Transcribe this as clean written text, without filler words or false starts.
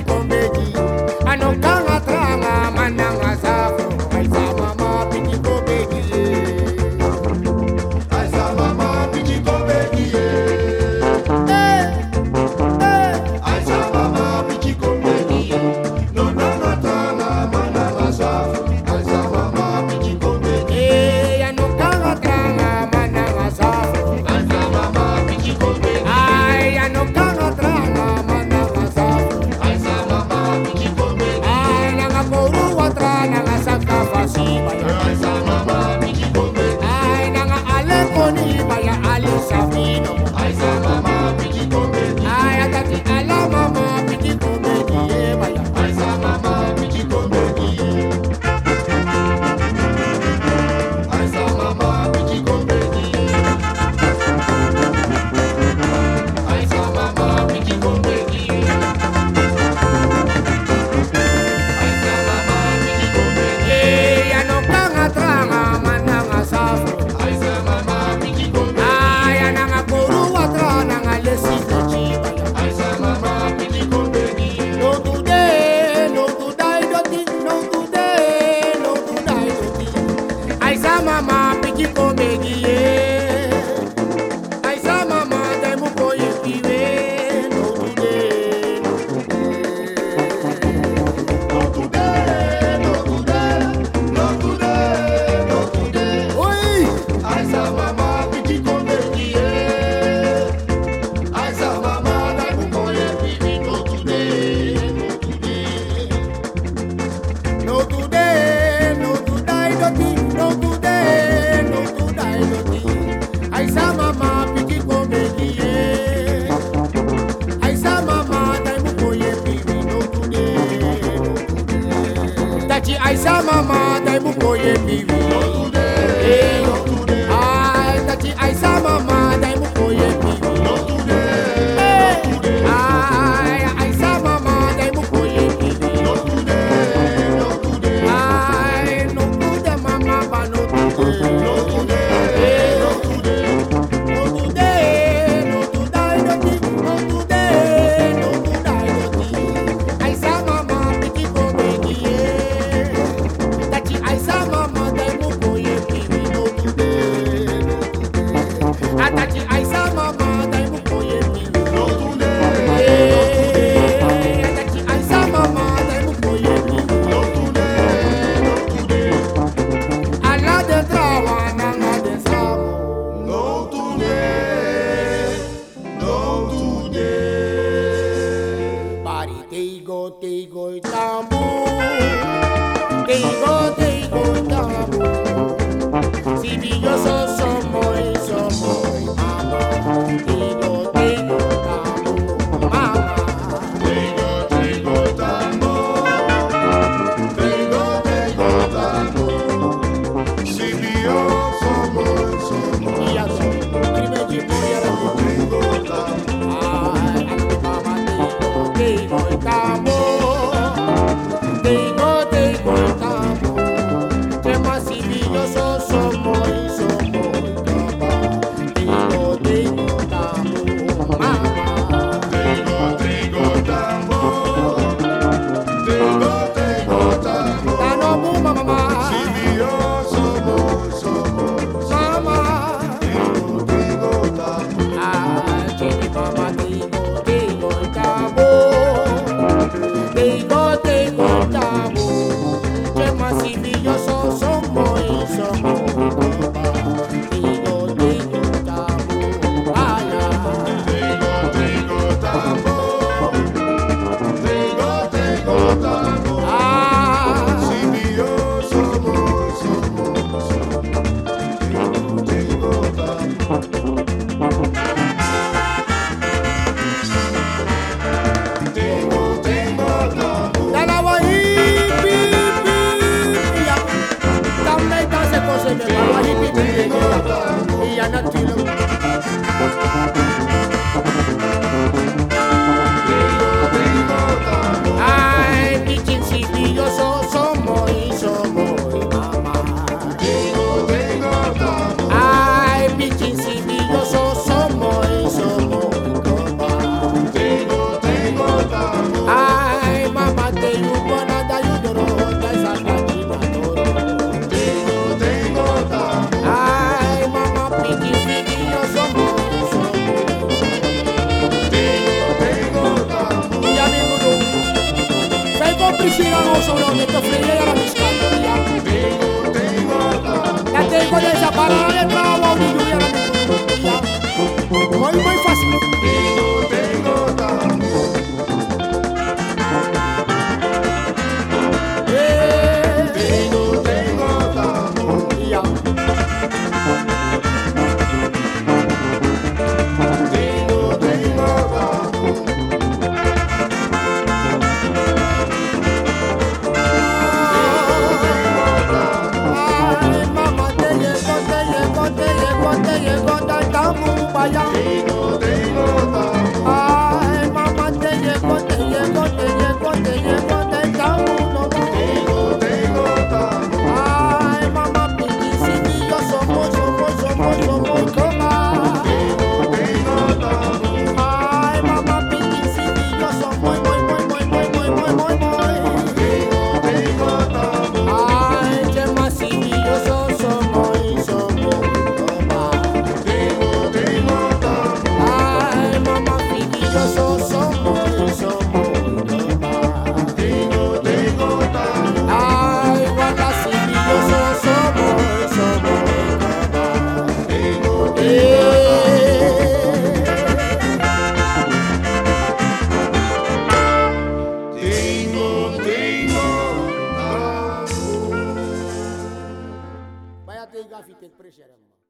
Aisa mama dai buko ye piwi. Not today. Ay tati Aisa mama dai buko ye piwi. Not today. Ay Aisa mama dai buko ye piwi. Not today. Ay no today mama ba no today. Not today. Not today. Not today. Not today. Not today. Not today. Aisa mama piki ko begi ye. Aisa mama dai buko ye piwi. No today. Atati Aisa mama dai buko ye piwi. No today. Atati Aisa mama dai buko ye piwi. No today. Ala de trawa na de samo. No today. No today. Bari teigo tambu. Teigo tambu. Si yo soy mama. Teigo tambu. Mama. Teigo tambo. Si yo somos. Y así, prime de boya de Teigo tambo. ay, ante mama teigo tambu. Teigo tambu. Tema si yo soy capa. Teigo tambu. Mama. Teigo tambo. Tano bu mama. Si yo somos. Mama. Teigo tambo. Ah, chini mama teigo tambu. Teigo tambu. Tema si yo soy capa. Teigo tambu. Aya. Teigo tambo. Ah. Si yo somos. Teigo tambo. Teigo tambo. complicidad sobre donde te ofrecí a la fiscalía. Ya tengo de esa parada de trabajo y lluvia la fiscalía. Muy fácil. Ay, mamá, te llegó, te estamos no. Ay, mamá, piquicillo, somos coma. Ay, mamá, piquicillo, somos muy. Ay, que masillo, somos coma. Ay, mamá, piquillo, somos muy coma. Ay, guardacillo, somos coma. Vaya te gafite, pressure.